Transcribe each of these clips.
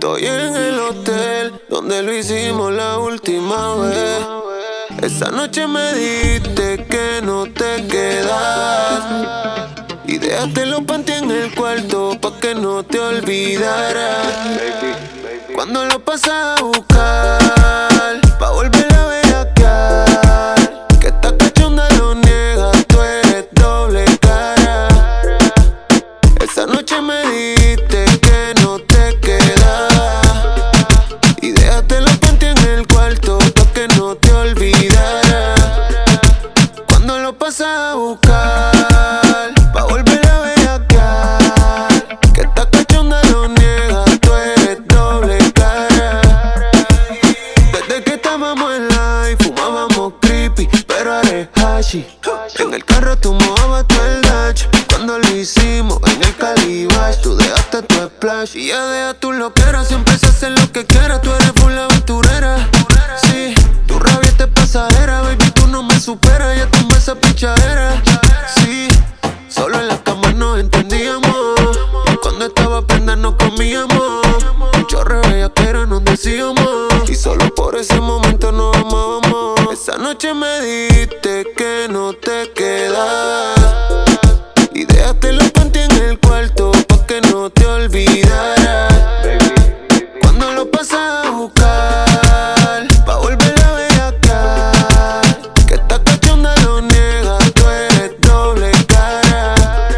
Estoy en el hotel donde lo hicimos la última vez. Esa noche me dijiste que no te quedas y dejaste los panty en el cuarto pa' que no te olvidaras. Cuando lo pasas a buscar pa' volver a bellaquear, que esta cachonda lo niega, tú eres doble cara. Esa noche me dijiste que no te quedas y dejaste los panty en el cuarto pa' que no te olvidaras. Cuando lo pasas a buscar pa' volver a bellaquear, que esta cachonda lo niega, tú eres doble cara. Desde que estábamos en live fumábamos creepy, pero eres hashi. En el carro tú mojabas todo el dash. Cuando lo hicimos en el Calibash, tú dejaste tu splash y ya deja tu loquera. Siempre se hace lo que quiera, tú eres full aventurera. Sí, tu rabia es pasajera, baby, tú no me superas. Ya tú esa pichadera. Sí, solo en la cama nos entendíamos y cuando estaba prenda nos comíamos. Mucho bellaquera nos decíamos y solo por ese momento nos amábamos. Esa noche me dijiste que no te quedas y dejaste los panty en el cuarto pa' que no te olvidaras. Cuando lo pasas a buscar pa' volver a bellaquear, que esta cachonda lo niega, tú eres doble cara.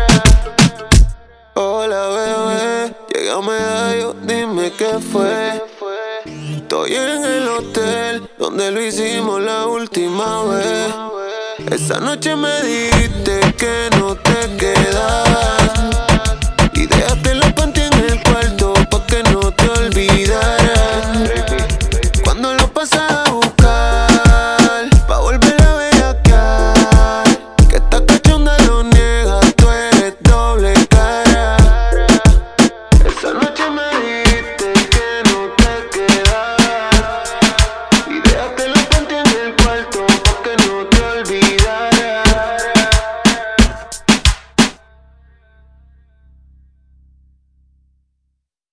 Hola bebé, llega a medallo, dime qué fue. Estoy en el hotel donde lo hicimos la última vez. Esa noche me dijiste que no